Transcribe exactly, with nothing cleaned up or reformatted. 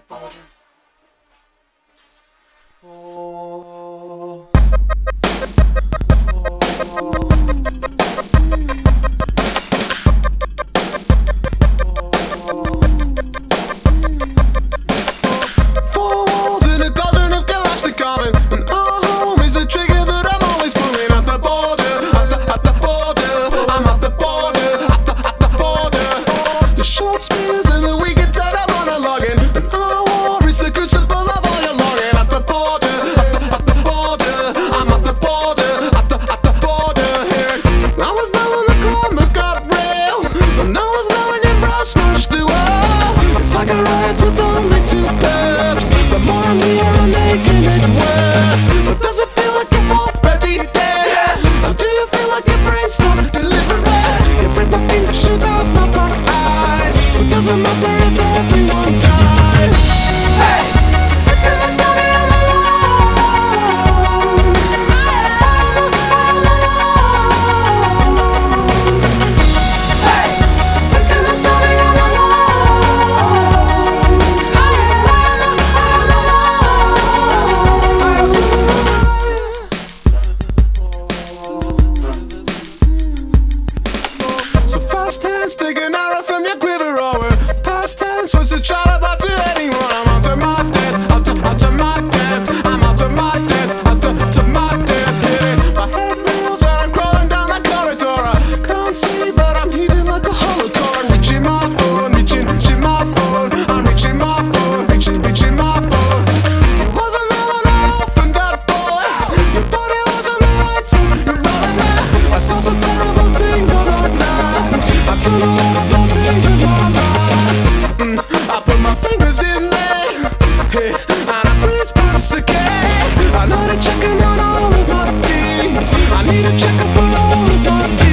Like a riot with only two steps. The more I'm here, I'm making it worse. But does it feel like you're already dead? Yes. Or do you feel like your brain stopped delivering? You break my fingers, shoot out my black eyes. It doesn't matter if everyone dies. Hey, look at me, sorry, I'm alone. I'm alone. Hey, look at me, sorry, I'm alone. Past tense, take an arrow from your quiver over. Past tense was to try about to anyone. I'm out to my death, out to, out to my death. I'm out to my death, out to, to my death. Yeah. My head reels and I'm crawling down that corridor. I can't see, but I'm heaving like a holocaust. I'm reaching my phone, reaching, reaching my phone. I'm reaching my phone, reaching, reaching my phone. It wasn't there when I orphaned that boy. Your body wasn't the right to, you're running there. I saw some terrible things on that night. I've done a lot of bad things with my life. mm, I put my fingers in there, hey, and I breathe past again. I know they're checking on all of my deeds. I need a checker for all of my deeds.